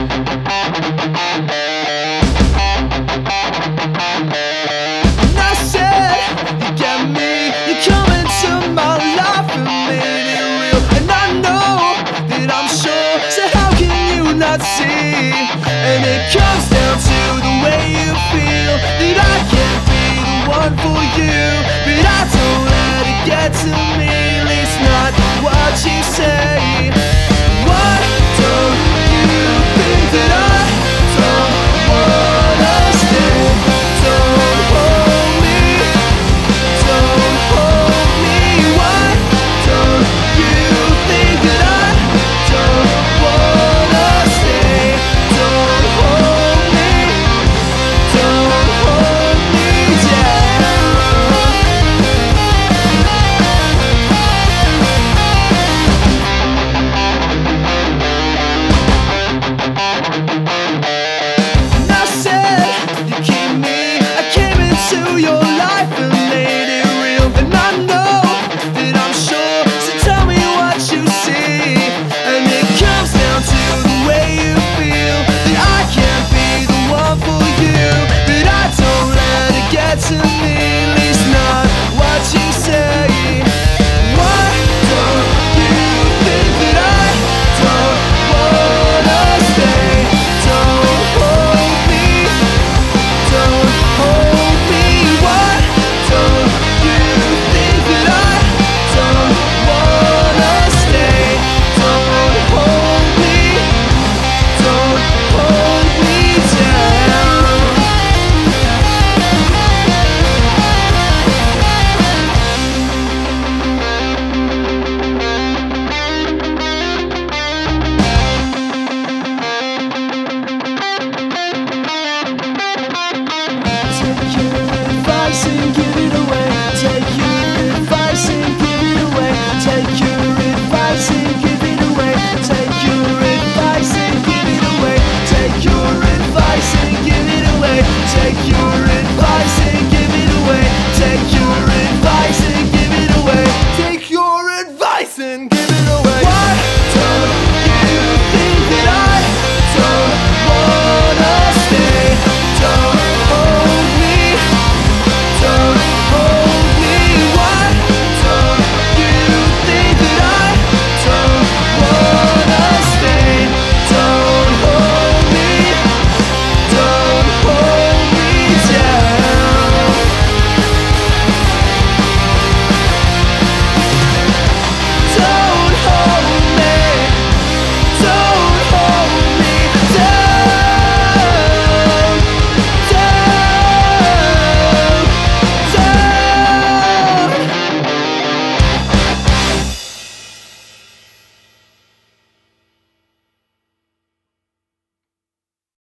And I said, you get me, you come into my life and made it real. And I know that I'm sure, so how can you not see? And it comes down to the way you feel, that I can't be the one for you. But I don't let it get to me, at least not what you say.